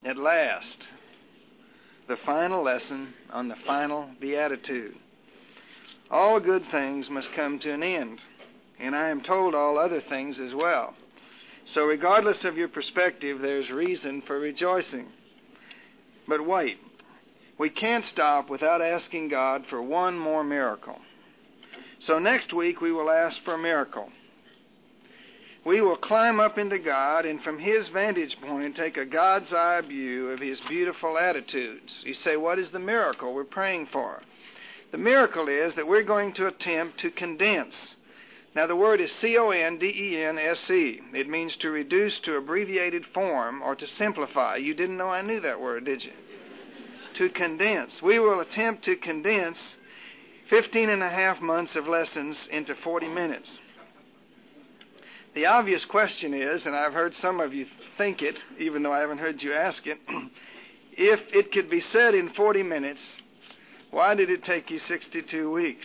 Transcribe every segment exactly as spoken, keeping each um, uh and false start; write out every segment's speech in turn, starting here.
At last, the final lesson on the final beatitude. All good things must come to an end, and I am told all other things as well. So regardless of your perspective, there's reason for rejoicing. But wait, we can't stop without asking God for one more miracle. So next week we will ask for a miracle. We will climb up into God and from His vantage point take a God's eye view of His beautiful attitudes. You say, what is the miracle we're praying for? The miracle is that we're going to attempt to condense. Now the word is C O N D E N S E. It means to reduce to abbreviated form or to simplify. You didn't know I knew that word, did you? To condense. We will attempt to condense fifteen and a half months of lessons into forty minutes. The obvious question is, and I've heard some of you think it, even though I haven't heard you ask it, if it could be said in forty minutes, why did it take you sixty-two weeks?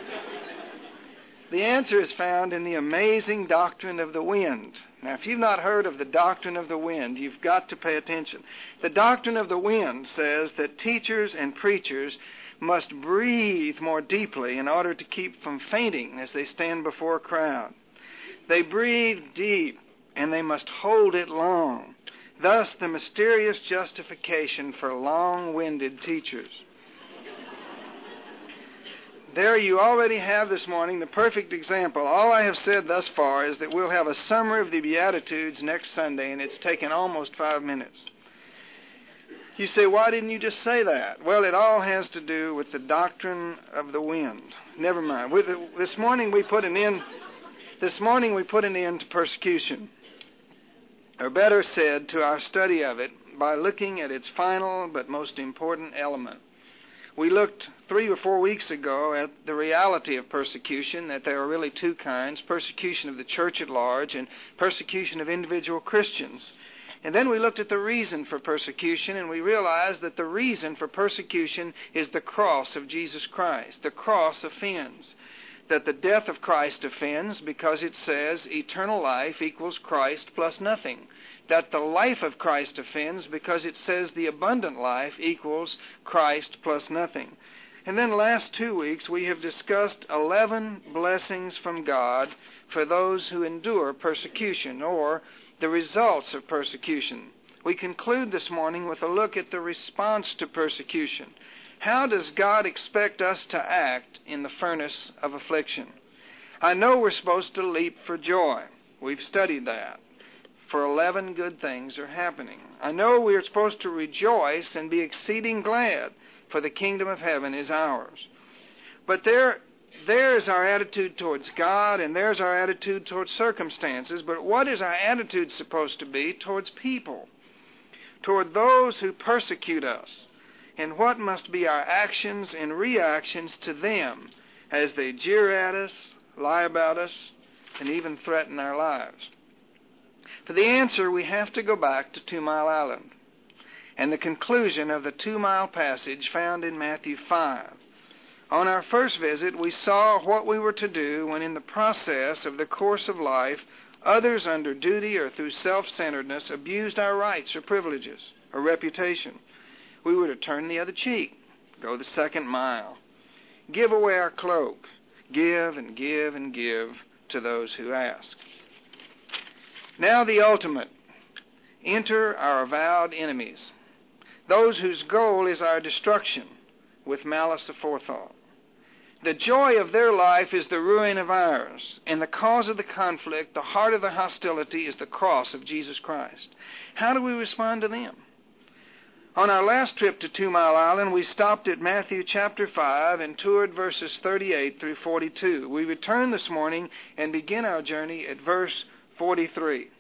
The answer is found in the amazing doctrine of the wind. Now, if you've not heard of the doctrine of the wind, you've got to pay attention. The doctrine of the wind says that teachers and preachers must breathe more deeply in order to keep from fainting as they stand before a crowd. They breathe deep, and they must hold it long. Thus, the mysterious justification for long-winded teachers. There you already have this morning the perfect example. All I have said thus far is that we'll have a summary of the Beatitudes next Sunday, and it's taken almost five minutes. You say, why didn't you just say that? Well, it all has to do with the doctrine of the wind. Never mind. With the, this morning we put an end. This morning we put an end to persecution, or better said, to our study of it by looking at its final but most important element. We looked three or four weeks ago at the reality of persecution, that there are really two kinds, persecution of the church at large and persecution of individual Christians. And then we looked at the reason for persecution, and we realized that the reason for persecution is the cross of Jesus Christ. The cross offends. That the death of Christ offends because it says eternal life equals Christ plus nothing. That the life of Christ offends because it says the abundant life equals Christ plus nothing. And then last two weeks we have discussed eleven blessings from God for those who endure persecution, or the results of persecution. We conclude this morning with a look at the response to persecution. How does God expect us to act in the furnace of affliction? I know we're supposed to leap for joy. We've studied that. For eleven good things are happening. I know we are supposed to rejoice and be exceeding glad, for the kingdom of heaven is ours. But there, there's our attitude towards God, and there's our attitude towards circumstances. But what is our attitude supposed to be towards people? Toward those who persecute us? And what must be our actions and reactions to them as they jeer at us, lie about us, and even threaten our lives? For the answer, we have to go back to Two Mile Island and the conclusion of the two-mile passage found in Matthew five. On our first visit, we saw what we were to do when in the process of the course of life, others under duty or through self-centeredness abused our rights or privileges or reputation. We were to turn the other cheek, go the second mile, give away our cloak, give and give and give to those who ask. Now the ultimate. Enter our avowed enemies, those whose goal is our destruction with malice aforethought. The joy of their life is the ruin of ours, and the cause of the conflict, the heart of the hostility, is the cross of Jesus Christ. How do we respond to them? On our last trip to Two Mile Island, we stopped at Matthew chapter five and toured verses thirty-eight through forty-two. We return this morning and begin our journey at verse forty-three.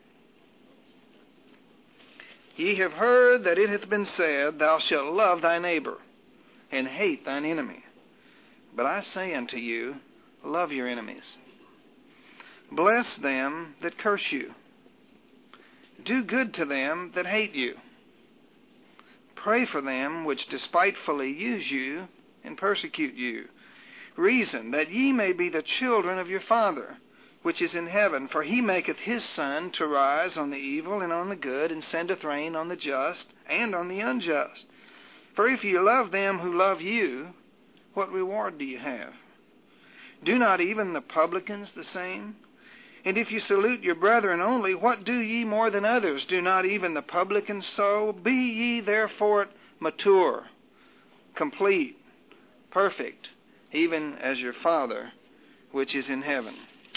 Ye have heard that it hath been said, Thou shalt love thy neighbor, and hate thine enemy. But I say unto you, love your enemies. Bless them that curse you. Do good to them that hate you. Pray for them which despitefully use you and persecute you. Reason that ye may be the children of your Father, which is in heaven. For he maketh his sun to rise on the evil and on the good, and sendeth rain on the just and on the unjust. For if you love them who love you, what reward do you have? Do not even the publicans the same? And if you salute your brethren only, what do ye more than others? Do not even the publicans so? Be ye therefore mature, complete, perfect, even as your Father which is in heaven.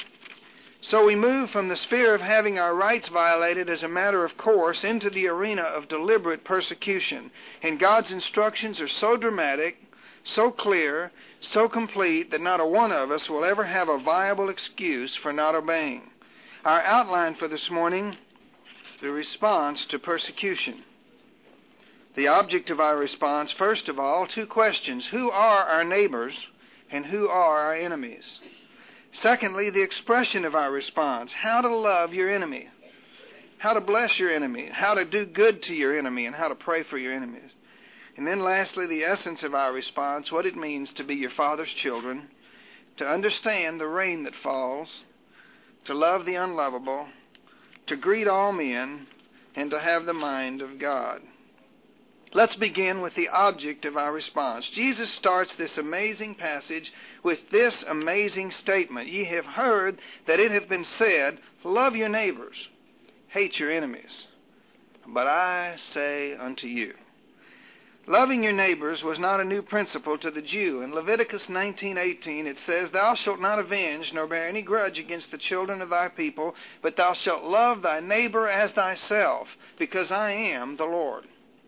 So we move from the sphere of having our rights violated as a matter of course into the arena of deliberate persecution. And God's instructions are so dramatic, so clear, so complete that not a one of us will ever have a viable excuse for not obeying. Our outline for this morning, the response to persecution. The object of our response, first of all, two questions. Who are our neighbors and who are our enemies? Secondly, the expression of our response, how to love your enemy, how to bless your enemy, how to do good to your enemy, and how to pray for your enemies. And then lastly, the essence of our response, what it means to be your Father's children, to understand the rain that falls, to love the unlovable, to greet all men, and to have the mind of God. Let's begin with the object of our response. Jesus starts this amazing passage with this amazing statement. Ye have heard that it hath been said, love your neighbors, hate your enemies. But I say unto you. Loving your neighbors was not a new principle to the Jew. In Leviticus nineteen eighteen it says, Thou shalt not avenge nor bear any grudge against the children of thy people, but thou shalt love thy neighbor as thyself, because I am the Lord.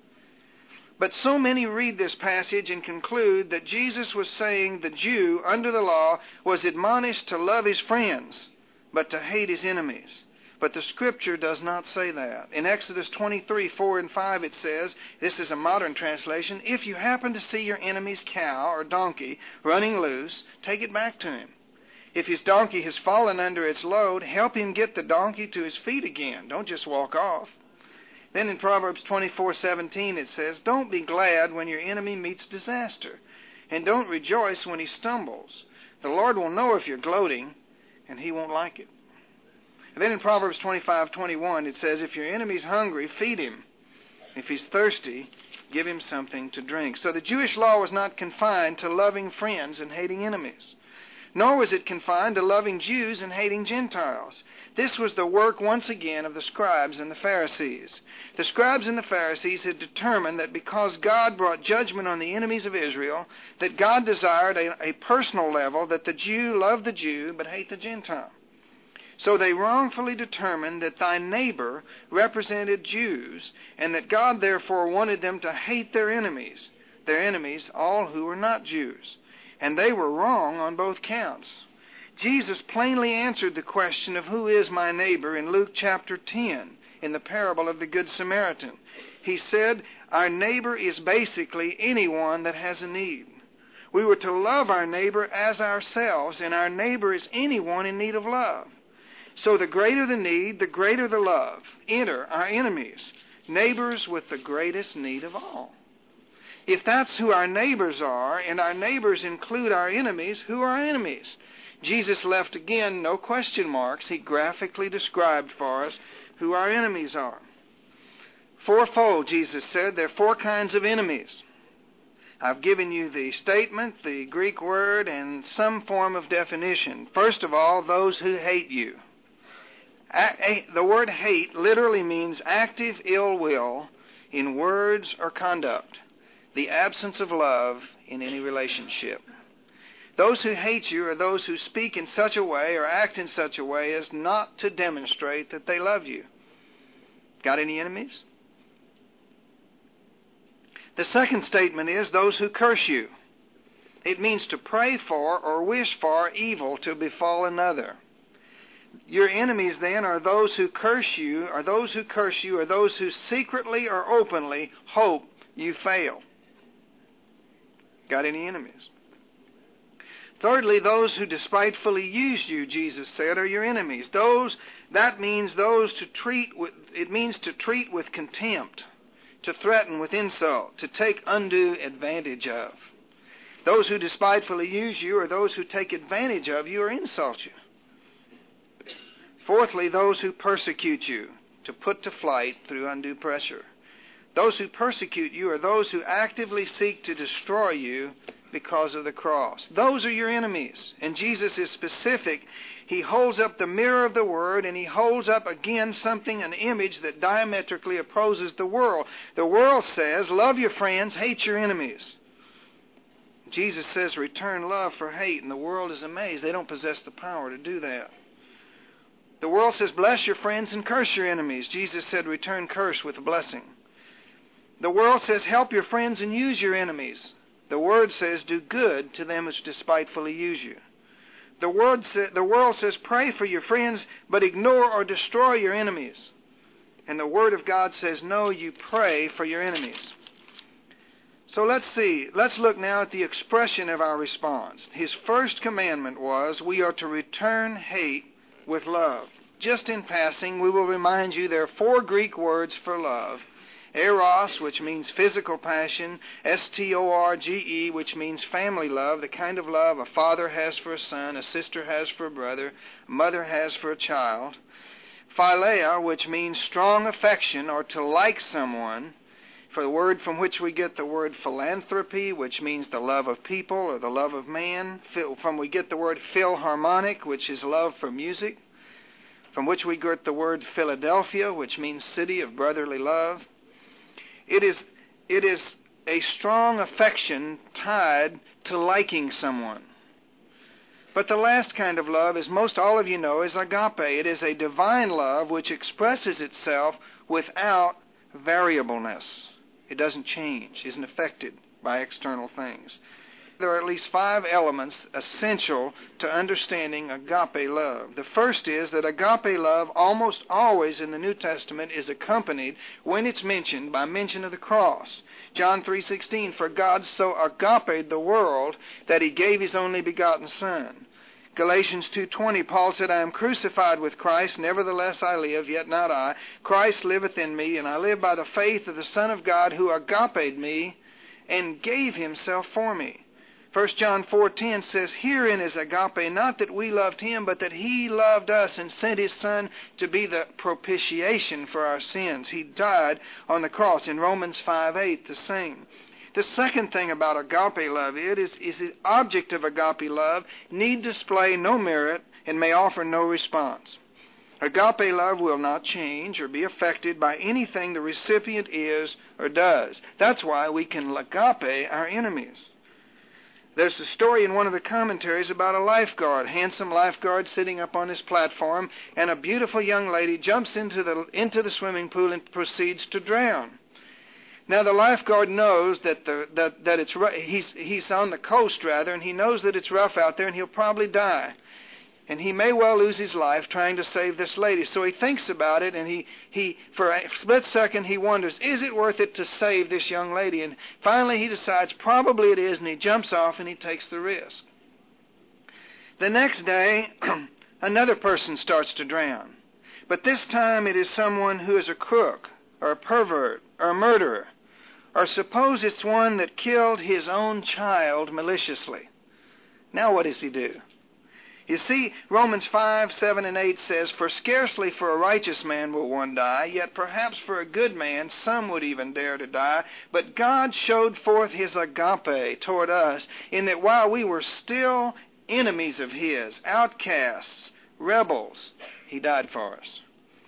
But so many read this passage and conclude that Jesus was saying the Jew under the law was admonished to love his friends, but to hate his enemies. But the Scripture does not say that. In Exodus twenty-three, four and five it says, this is a modern translation, if you happen to see your enemy's cow or donkey running loose, take it back to him. If his donkey has fallen under its load, help him get the donkey to his feet again. Don't just walk off. Then in Proverbs twenty-four seventeen it says, Don't be glad when your enemy meets disaster, and don't rejoice when he stumbles. The Lord will know if you're gloating, and he won't like it. And then in Proverbs twenty-five twenty-one it says, If your enemy's hungry, feed him. If he's thirsty, give him something to drink. So the Jewish law was not confined to loving friends and hating enemies. Nor was it confined to loving Jews and hating Gentiles. This was the work, once again, of the scribes and the Pharisees. The scribes and the Pharisees had determined that because God brought judgment on the enemies of Israel, that God desired a, a personal level, that the Jew love the Jew but hate the Gentile. So they wrongfully determined that thy neighbor represented Jews, and that God therefore wanted them to hate their enemies, their enemies, all who were not Jews. And they were wrong on both counts. Jesus plainly answered the question of who is my neighbor in Luke chapter ten, in the parable of the Good Samaritan. He said, our neighbor is basically anyone that has a need. We were to love our neighbor as ourselves, and our neighbor is anyone in need of love. So the greater the need, the greater the love. Enter our enemies, neighbors with the greatest need of all. If that's who our neighbors are, and our neighbors include our enemies, who are our enemies? Jesus left again no question marks. He graphically described for us who our enemies are. Fourfold, Jesus said, there are four kinds of enemies. I've given you the statement, the Greek word, and some form of definition. First of all, those who hate you. The word hate literally means active ill will in words or conduct. The absence of love in any relationship. Those who hate you are those who speak in such a way or act in such a way as not to demonstrate that they love you. Got any enemies? The second statement is those who curse you. It means to pray for or wish for evil to befall another. Your enemies then are those who curse you, are those who curse you, are those who secretly or openly hope you fail. Got any enemies? Thirdly, those who despitefully use you, Jesus said, are your enemies. Those, that means those to treat with, it means to treat with contempt, to threaten with insult, to take undue advantage of. Those who despitefully use you are those who take advantage of you or insult you. Fourthly, those who persecute you, to put to flight through undue pressure. Those who persecute you are those who actively seek to destroy you because of the cross. Those are your enemies. And Jesus is specific. He holds up the mirror of the Word, and he holds up again something, an image that diametrically opposes the world. The world says, love your friends, hate your enemies. Jesus says, return love for hate, and the world is amazed. They don't possess the power to do that. The world says, bless your friends and curse your enemies. Jesus said, return curse with a blessing. The world says, help your friends and use your enemies. The Word says, do good to them which despitefully use you. The, word sa- the world says, pray for your friends, but ignore or destroy your enemies. And the Word of God says, no, you pray for your enemies. So let's see. Let's look now at the expression of our response. His first commandment was, we are to return hate with love. Just in passing, we will remind you there are four Greek words for love. Eros, which means physical passion. S T O R G E, which means family love, the kind of love a father has for a son, a sister has for a brother, a mother has for a child. Philia, which means strong affection or to like someone, for the word from which we get the word philanthropy, which means the love of people or the love of man. From we get the word philharmonic, which is love for music. From which we get the word Philadelphia, which means city of brotherly love. It is, it is a strong affection tied to liking someone. But the last kind of love, as most all of you know, is agape. It is a divine love which expresses itself without variableness. It doesn't change, isn't affected by external things. There are at least five elements essential to understanding agape love. The first is that agape love almost always in the New Testament is accompanied, when it's mentioned, by mention of the cross. John three sixteen, for God so agape the world that he gave his only begotten Son. Galatians two twenty, Paul said, I am crucified with Christ, nevertheless I live, yet not I. Christ liveth in me, and I live by the faith of the Son of God, who agape me and gave himself for me. First John four ten says, herein is agape, not that we loved him, but that he loved us and sent his Son to be the propitiation for our sins. He died on the cross. In Romans five eight, the same. The second thing about agape love it is, is the object of agape love need display no merit and may offer no response. Agape love will not change or be affected by anything the recipient is or does. That's why we can agape our enemies. There's a story in one of the commentaries about a lifeguard, handsome lifeguard sitting up on his platform, and a beautiful young lady jumps into the into the swimming pool and proceeds to drown. Now the lifeguard knows that the that that it's he's he's on the coast rather, and he knows that it's rough out there, and he'll probably die. And he may well lose his life trying to save this lady. So he thinks about it, and he, he for a split second, he wonders, is it worth it to save this young lady? And finally he decides probably it is, and he jumps off and he takes the risk. The next day, another person starts to drown. But this time it is someone who is a crook, or a pervert, or a murderer. Or suppose it's one that killed his own child maliciously. Now what does he do? You see, Romans five, seven, and eight says, for scarcely for a righteous man will one die, yet perhaps for a good man some would even dare to die. But God showed forth his agape toward us, in that while we were still enemies of his, outcasts, rebels, he died for us.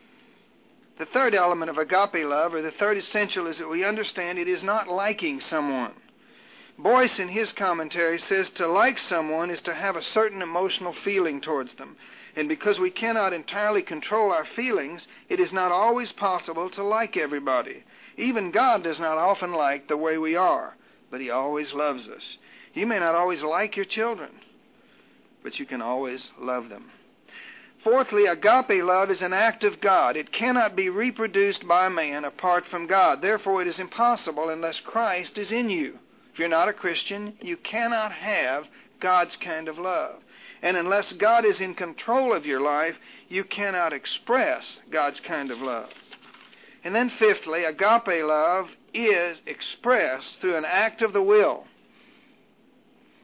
The third element of agape love, or the third essential, is that we understand it is not liking someone. Boyce, in his commentary, says to like someone is to have a certain emotional feeling towards them. And because we cannot entirely control our feelings, it is not always possible to like everybody. Even God does not often like the way we are, but he always loves us. You may not always like your children, but you can always love them. Fourthly, agape love is an act of God. It cannot be reproduced by man apart from God. Therefore, it is impossible unless Christ is in you. If you're not a Christian, you cannot have God's kind of love. And unless God is in control of your life, you cannot express God's kind of love. And then fifthly, agape love is expressed through an act of the will.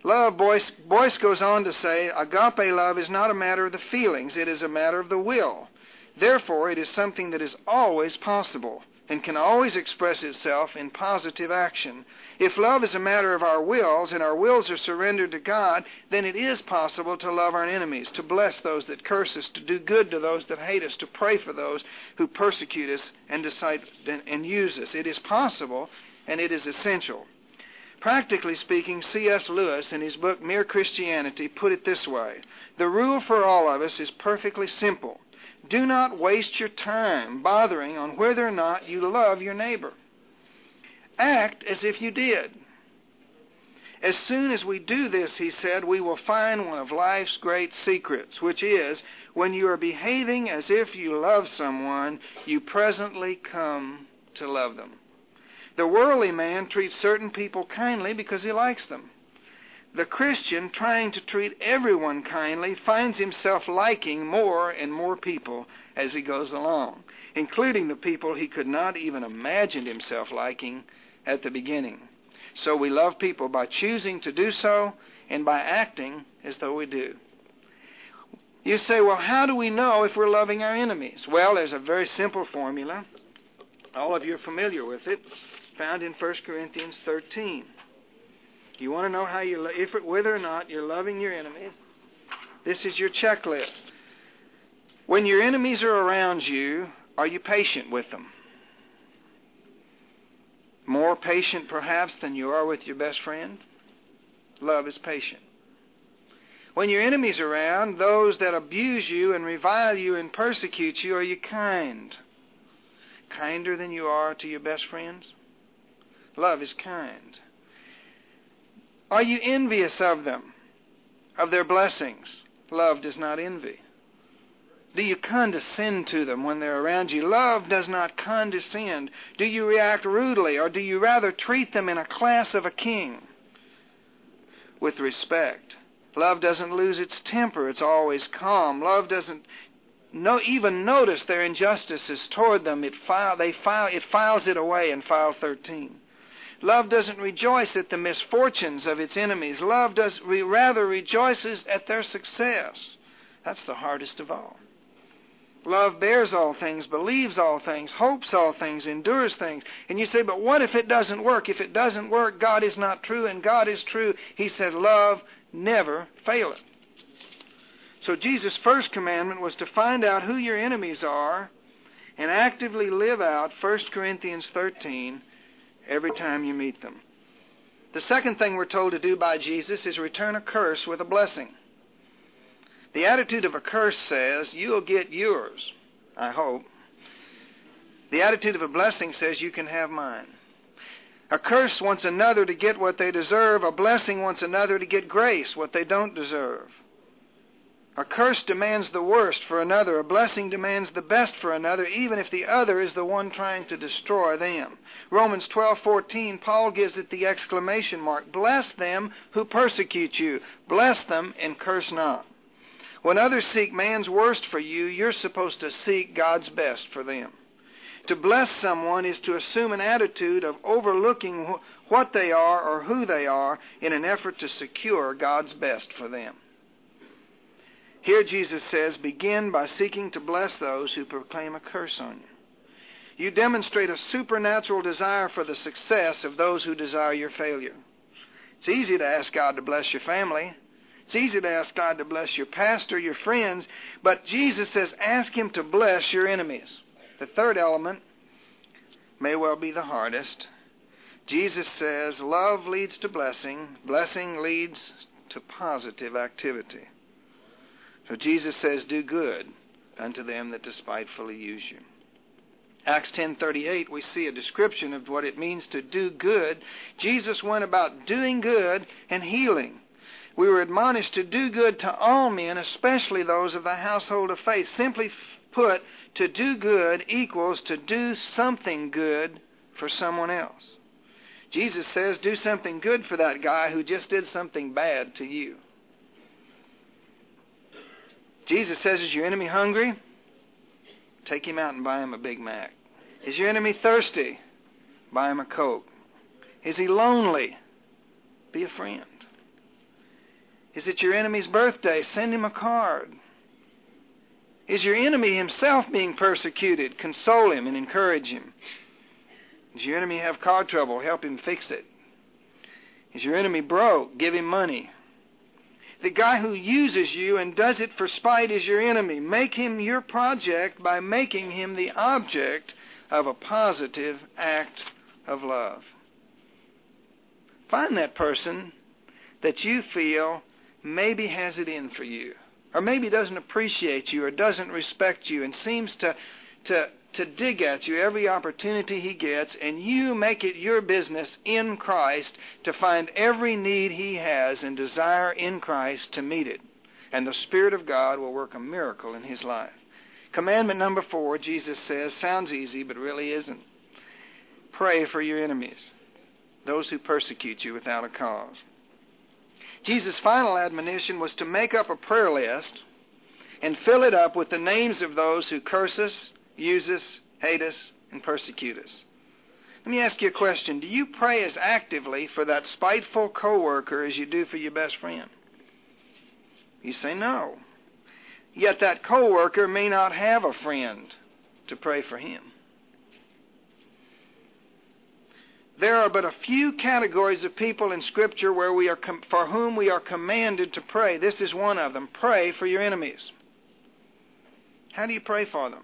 Love, Boyce, Boyce goes on to say, agape love is not a matter of the feelings, it is a matter of the will. Therefore, it is something that is always possible and can always express itself in positive action. If love is a matter of our wills, and our wills are surrendered to God, then it is possible to love our enemies, to bless those that curse us, to do good to those that hate us, to pray for those who persecute us and decide and use us. It is possible, and it is essential. Practically speaking, C S Lewis, in his book Mere Christianity, put it this way: the rule for all of us is perfectly simple. Do not waste your time bothering on whether or not you love your neighbor. Act as if you did. As soon as we do this, he said, we will find one of life's great secrets, which is, when you are behaving as if you love someone, you presently come to love them. The worldly man treats certain people kindly because he likes them. The Christian, trying to treat everyone kindly, finds himself liking more and more people as he goes along, including the people he could not even imagine himself liking at the beginning. So we love people by choosing to do so and by acting as though we do. You say, well, how do we know if we're loving our enemies? Well, there's a very simple formula. All of you are familiar with it, found in First Corinthians thirteen. You want to know how you, if it, whether or not you're loving your enemies, this is your checklist. When your enemies are around you, are you patient with them? More patient, perhaps, than you are with your best friend? Love is patient. When your enemies are around, those that abuse you and revile you and persecute you, are you kind? Kinder than you are to your best friends? Love is kind. Are you envious of them, of their blessings? Love does not envy. Do you condescend to them when they're around you? Love does not condescend. Do you react rudely, or do you rather treat them in a class of a king with respect? Love doesn't lose its temper. It's always calm. Love doesn't no, even notice their injustices toward them. It, file, they file, it files it away in file thirteen. Love doesn't rejoice at the misfortunes of its enemies. Love does re, rather rejoices at their success. That's the hardest of all. Love bears all things, believes all things, hopes all things, endures things. And you say, but what if it doesn't work? If it doesn't work, God is not true, and God is true. He said, love never faileth. So Jesus' first commandment was to find out who your enemies are and actively live out First Corinthians thirteen every time you meet them. The second thing we're told to do by Jesus is return a curse with a blessing. The attitude of a curse says, you'll get yours, I hope. The attitude of a blessing says, you can have mine. A curse wants another to get what they deserve. A blessing wants another to get grace, what they don't deserve. A curse demands the worst for another. A blessing demands the best for another, even if the other is the one trying to destroy them. Romans twelve fourteen, Paul gives it the exclamation mark. Bless them who persecute you. Bless them and curse not. When others seek man's worst for you, you're supposed to seek God's best for them. To bless someone is to assume an attitude of overlooking wh- what they are or who they are in an effort to secure God's best for them. Here Jesus says, begin by seeking to bless those who proclaim a curse on you. You demonstrate a supernatural desire for the success of those who desire your failure. It's easy to ask God to bless your family. It's easy to ask God to bless your pastor, your friends, but Jesus says, ask Him to bless your enemies. The third element may well be the hardest. Jesus says, love leads to blessing. Blessing leads to positive activity. So Jesus says, do good unto them that despitefully use you. Acts ten thirty-eight, we see a description of what it means to do good. Jesus went about doing good and healing. We were admonished to do good to all men, especially those of the household of faith. Simply put, to do good equals to do something good for someone else. Jesus says, do something good for that guy who just did something bad to you. Jesus says, is your enemy hungry? Take him out and buy him a Big Mac. Is your enemy thirsty? Buy him a Coke. Is he lonely? Be a friend. Is it your enemy's birthday? Send him a card. Is your enemy himself being persecuted? Console him and encourage him. Does your enemy have car trouble? Help him fix it. Is your enemy broke? Give him money. The guy who uses you and does it for spite is your enemy. Make him your project by making him the object of a positive act of love. Find that person that you feel maybe has it in for you, or maybe doesn't appreciate you or doesn't respect you and seems to, to, to dig at you every opportunity he gets, and you make it your business in Christ to find every need he has and desire in Christ to meet it. And the Spirit of God will work a miracle in his life. Commandment number four, Jesus says, sounds easy, but really isn't. Pray for your enemies, those who persecute you without a cause. Jesus' final admonition was to make up a prayer list and fill it up with the names of those who curse us, use us, hate us, and persecute us. Let me ask you a question. Do you pray as actively for that spiteful coworker as you do for your best friend? You say no. Yet that coworker may not have a friend to pray for him. There are but a few categories of people in Scripture where we are com- for whom we are commanded to pray. This is one of them. Pray for your enemies. How do you pray for them?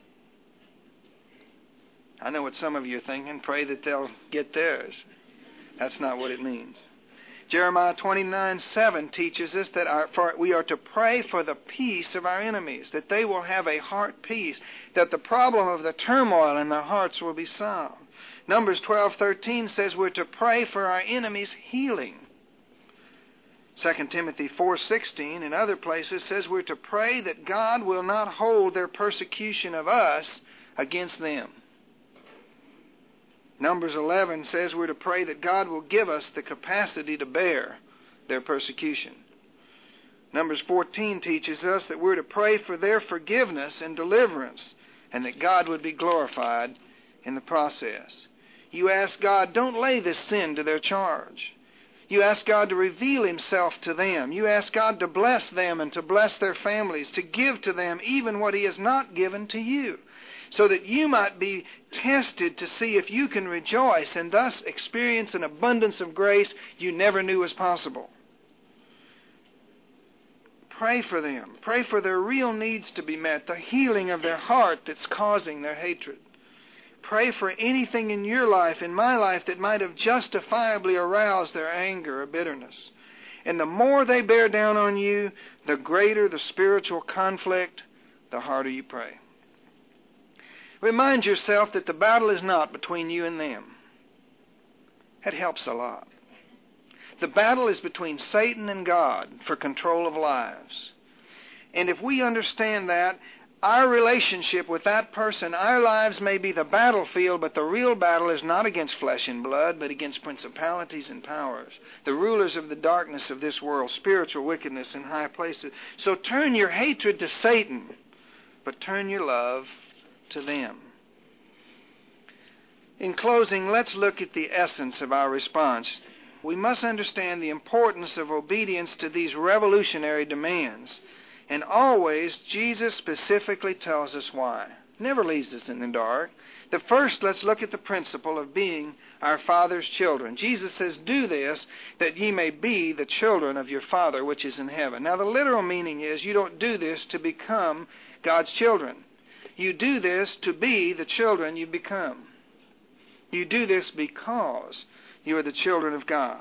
I know what some of you are thinking. Pray that they'll get theirs. That's not what it means. Jeremiah twenty-nine seven teaches us that our, for, we are to pray for the peace of our enemies, that they will have a heart peace, that the problem of the turmoil in their hearts will be solved. Numbers twelve thirteen says we're to pray for our enemies' healing. Second Timothy four sixteen and other places says we're to pray that God will not hold their persecution of us against them. Numbers eleven says we're to pray that God will give us the capacity to bear their persecution. Numbers fourteen teaches us that we're to pray for their forgiveness and deliverance, and that God would be glorified in the process. You ask God, don't lay this sin to their charge. You ask God to reveal himself to them. You ask God to bless them and to bless their families, to give to them even what he has not given to you, so that you might be tested to see if you can rejoice and thus experience an abundance of grace you never knew was possible. Pray for them. Pray for their real needs to be met, the healing of their heart that's causing their hatred. Pray for anything in your life, in my life, that might have justifiably aroused their anger or bitterness. And the more they bear down on you, the greater the spiritual conflict, the harder you pray. Remind yourself that the battle is not between you and them. That helps a lot. The battle is between Satan and God for control of lives. And if we understand that, our relationship with that person, our lives may be the battlefield, but the real battle is not against flesh and blood, but against principalities and powers, the rulers of the darkness of this world, spiritual wickedness in high places. So turn your hatred to Satan, but turn your love to them. In closing, let's look at the essence of our response. We must understand the importance of obedience to these revolutionary demands. And always, Jesus specifically tells us why. Never leaves us in the dark. The first, let's look at the principle of being our Father's children. Jesus says, do this, that ye may be the children of your Father which is in heaven. Now, the literal meaning is you don't do this to become God's children. You do this to be the children you become. You do this because you are the children of God.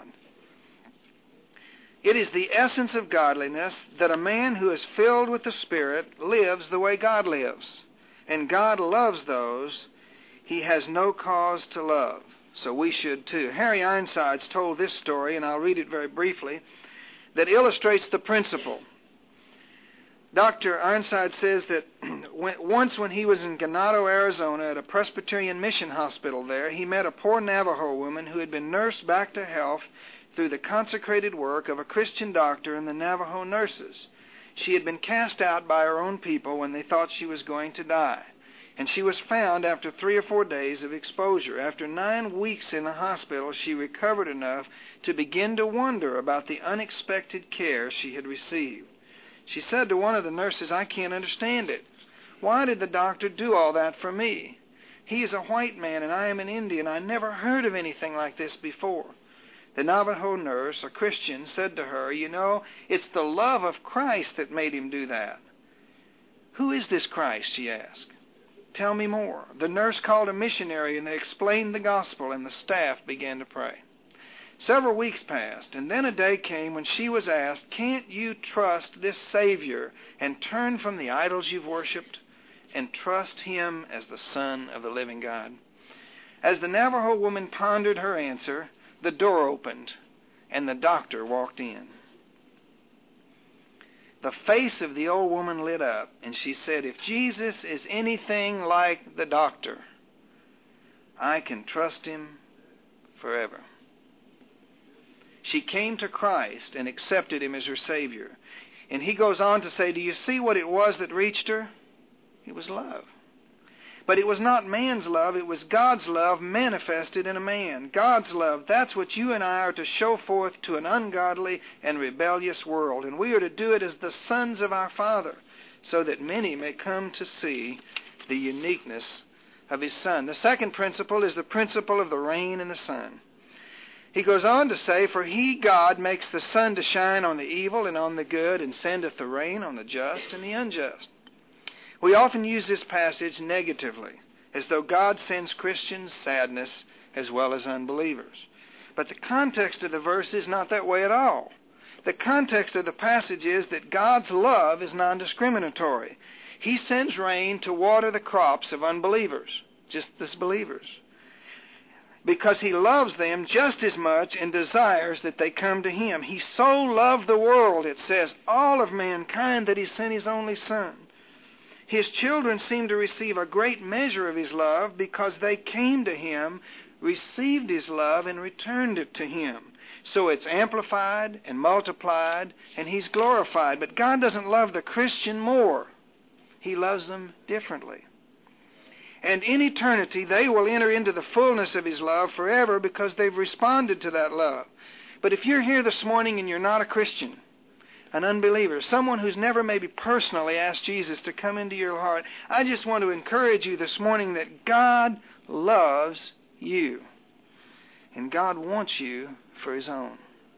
It is the essence of godliness that a man who is filled with the Spirit lives the way God lives. And God loves those he has no cause to love. So we should too. Harry Ironsides told this story, and I'll read it very briefly, that illustrates the principle. Doctor Ironside says that when, once when he was in Ganado, Arizona, at a Presbyterian mission hospital there, he met a poor Navajo woman who had been nursed back to health through the consecrated work of a Christian doctor and the Navajo nurses. She had been cast out by her own people when they thought she was going to die. And she was found after three or four days of exposure. After nine weeks in the hospital, she recovered enough to begin to wonder about the unexpected care she had received. She said to one of the nurses, "I can't understand it. Why did the doctor do all that for me? He is a white man and I am an Indian. I never heard of anything like this before." The Navajo nurse, a Christian, said to her, "You know, it's the love of Christ that made him do that." "Who is this Christ?" she asked. "Tell me more." The nurse called a missionary and they explained the gospel, and the staff began to pray. Several weeks passed, and then a day came when she was asked, "Can't you trust this Savior and turn from the idols you've worshipped and trust Him as the Son of the living God?" As the Navajo woman pondered her answer, the door opened and the doctor walked in. The face of the old woman lit up, and she said, "If Jesus is anything like the doctor, I can trust Him forever." She came to Christ and accepted Him as her Savior. And he goes on to say, do you see what it was that reached her? It was love. But it was not man's love, it was God's love manifested in a man. God's love, that's what you and I are to show forth to an ungodly and rebellious world. And we are to do it as the sons of our Father, so that many may come to see the uniqueness of His Son. The second principle is the principle of the rain and the sun. He goes on to say, for He, God, makes the sun to shine on the evil and on the good, and sendeth the rain on the just and the unjust. We often use this passage negatively, as though God sends Christians sadness as well as unbelievers. But the context of the verse is not that way at all. The context of the passage is that God's love is non-discriminatory. He sends rain to water the crops of unbelievers, just as believers, because He loves them just as much and desires that they come to Him. He so loved the world, it says, all of mankind, that He sent His only Son. His children seem to receive a great measure of His love because they came to Him, received His love, and returned it to Him. So it's amplified and multiplied, and He's glorified. But God doesn't love the Christian more. He loves them differently. And in eternity, they will enter into the fullness of His love forever because they've responded to that love. But if you're here this morning and you're not a Christian, an unbeliever, someone who's never maybe personally asked Jesus to come into your heart, I just want to encourage you this morning that God loves you. And God wants you for His own.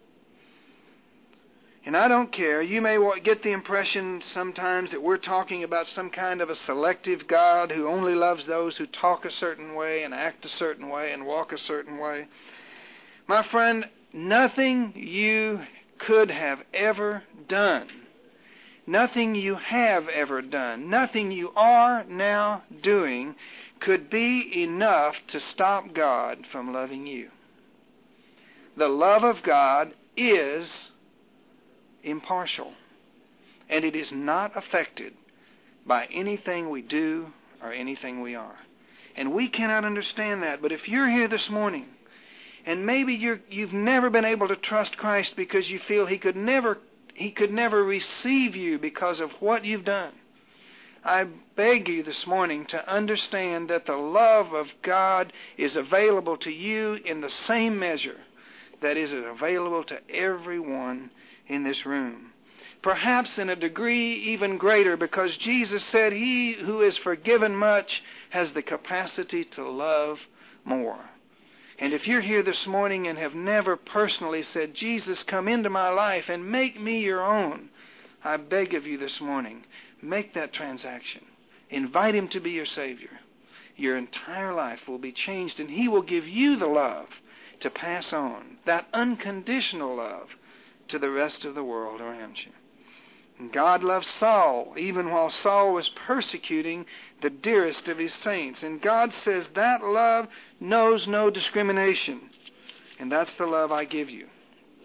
And I don't care. You may get the impression sometimes that we're talking about some kind of a selective God who only loves those who talk a certain way and act a certain way and walk a certain way. My friend, nothing you could have ever done, nothing you have ever done, nothing you are now doing could be enough to stop God from loving you. The love of God is impartial, and it is not affected by anything we do or anything we are. And we cannot understand that, but if you're here this morning and maybe you're, you've never been able to trust Christ because you feel He could never He could never receive you because of what you've done, I beg you this morning to understand that the love of God is available to you in the same measure that is available to everyone in this room. Perhaps in a degree even greater, because Jesus said He who is forgiven much has the capacity to love more. And if you're here this morning and have never personally said, Jesus, come into my life and make me your own, I beg of you this morning, make that transaction. Invite Him to be your Savior. Your entire life will be changed, and He will give you the love to pass on, that unconditional love, to the rest of the world around you. And God loved Saul even while Saul was persecuting the dearest of His saints. And God says that love knows no discrimination. And that's the love I give you.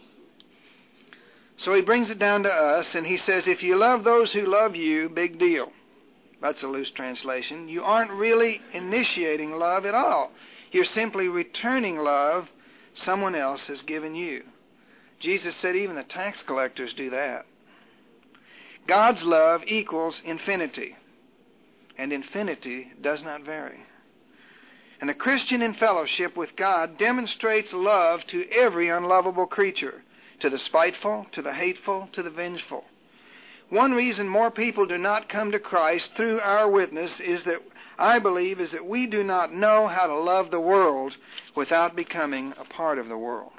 So He brings it down to us, and He says, if you love those who love you, big deal. That's a loose translation. You aren't really initiating love at all. You're simply returning love someone else has given you. Jesus said even the tax collectors do that. God's love equals infinity. and infinity does not vary. And the Christian in fellowship with God demonstrates love to every unlovable creature, to the spiteful, to the hateful, to the vengeful. One reason more people do not come to Christ through our witness is that, I believe, is that we do not know how to love the world without becoming a part of the world.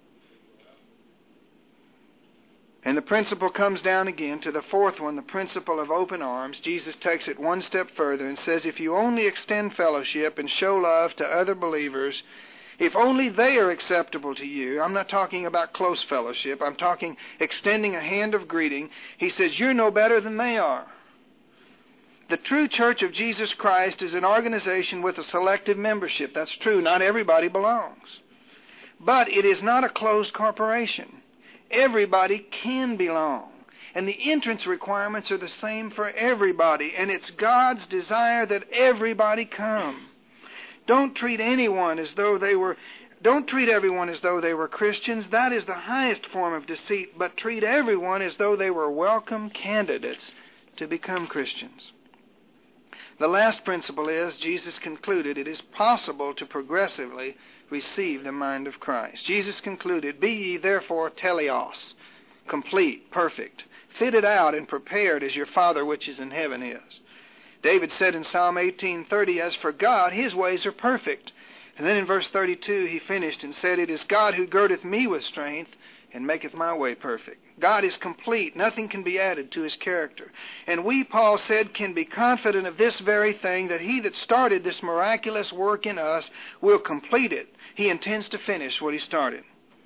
And the principle comes down again to the fourth one, the principle of open arms. Jesus takes it one step further and says, if you only extend fellowship and show love to other believers, if only they are acceptable to you, I'm not talking about close fellowship, I'm talking extending a hand of greeting, he says, you're no better than they are. The true Church of Jesus Christ is an organization with a selective membership. That's true. Not everybody belongs. But it is not a closed corporation. Everybody can belong. And the entrance requirements are the same for everybody. And it's God's desire that everybody come. Don't treat anyone as though they were, don't treat everyone as though they were Christians. That is the highest form of deceit. But treat everyone as though they were welcome candidates to become Christians. The last principle is, Jesus concluded, it is possible to progressively receive the mind of Christ. Jesus concluded, be ye therefore teleos, complete, perfect, fitted out and prepared as your Father which is in heaven is. David said in Psalm eighteen thirty, as for God, his ways are perfect. And then in verse thirty-two he finished and said, it is God who girdeth me with strength and maketh my way perfect. God is complete. Nothing can be added to his character. And we, Paul said, can be confident of this very thing, that he that started this miraculous work in us will complete it. He intends to finish what he started.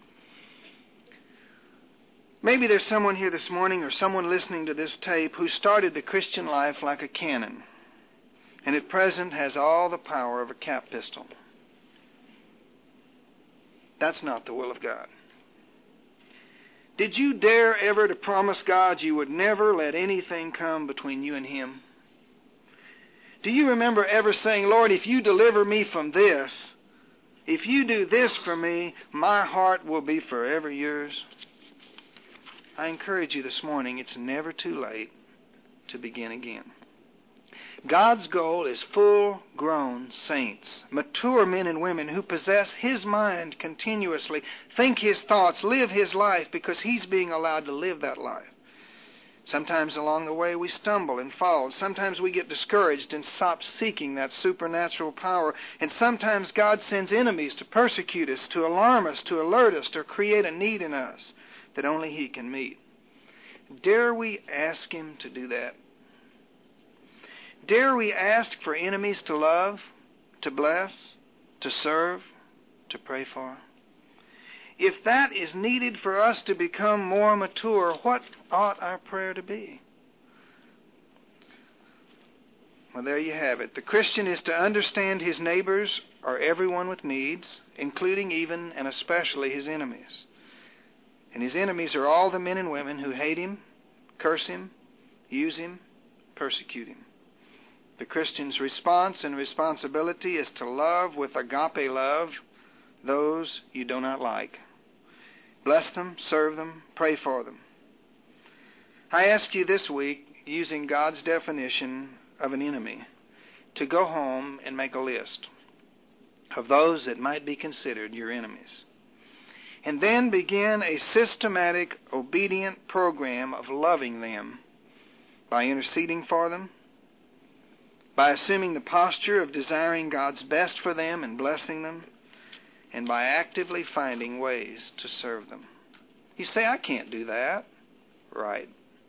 Maybe there's someone here this morning or someone listening to this tape who started the Christian life like a cannon and at present has all the power of a cap pistol. That's not the will of God. Did you dare ever to promise God you would never let anything come between you and him? Do you remember ever saying, Lord, if you deliver me from this, if you do this for me, my heart will be forever yours? I encourage you this morning, it's never too late to begin again. God's goal is full-grown saints, mature men and women who possess his mind continuously, think his thoughts, live his life because he's being allowed to live that life. Sometimes along the way we stumble and fall. Sometimes we get discouraged and stop seeking that supernatural power. And sometimes God sends enemies to persecute us, to alarm us, to alert us, to create a need in us that only he can meet. Dare we ask him to do that? Dare we ask for enemies to love, to bless, to serve, to pray for? If that is needed for us to become more mature, what ought our prayer to be? Well, there you have it. The Christian is to understand his neighbors are everyone with needs, including even and especially his enemies. And his enemies are all the men and women who hate him, curse him, use him, persecute him. The Christian's response and responsibility is to love with agape love those you do not like. Bless them, serve them, pray for them. I ask you this week, using God's definition of an enemy, to go home and make a list of those that might be considered your enemies. And then begin a systematic, obedient program of loving them by interceding for them, by assuming the posture of desiring God's best for them and blessing them, and by actively finding ways to serve them. You say, I can't do that. Right.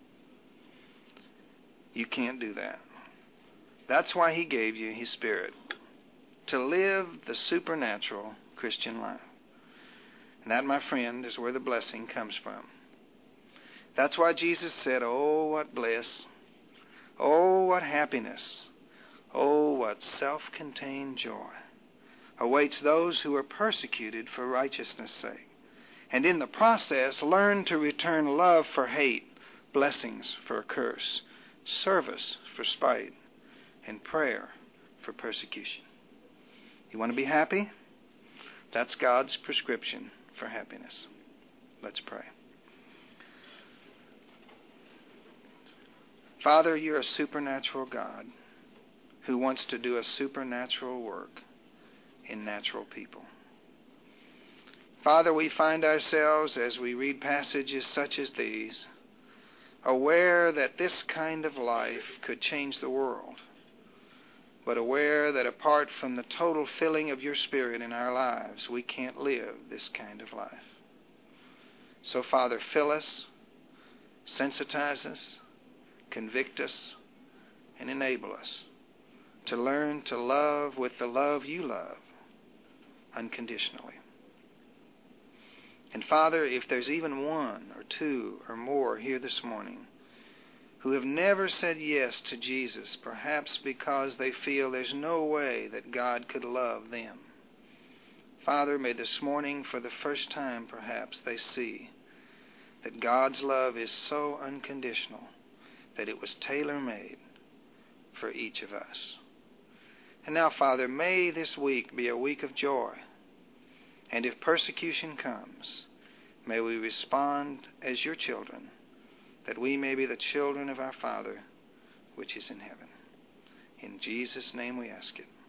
You can't do that. That's why he gave you his Spirit, to live the supernatural Christian life. And that, my friend, is where the blessing comes from. That's why Jesus said, oh, what bliss. Oh, what happiness. Oh, what self-contained joy awaits those who are persecuted for righteousness' sake, and in the process learn to return love for hate, blessings for a curse, service for spite, and prayer for persecution. You want to be happy? That's God's prescription for happiness. Let's pray. Father, you're a supernatural God. who wants to do a supernatural work in natural people. Father, we find ourselves, as we read passages such as these, aware that this kind of life could change the world, but aware that apart from the total filling of your Spirit in our lives, we can't live this kind of life. So, Father, fill us, sensitize us, convict us, and enable us to learn to love with the love you love unconditionally. And Father, if there's even one or two or more here this morning who have never said yes to Jesus, perhaps because they feel there's no way that God could love them, Father, may this morning, for the first time perhaps, they see that God's love is so unconditional that it was tailor-made for each of us. And now, Father, may this week be a week of joy. And if persecution comes, may we respond as your children, that we may be the children of our Father which is in heaven. In Jesus' name we ask it.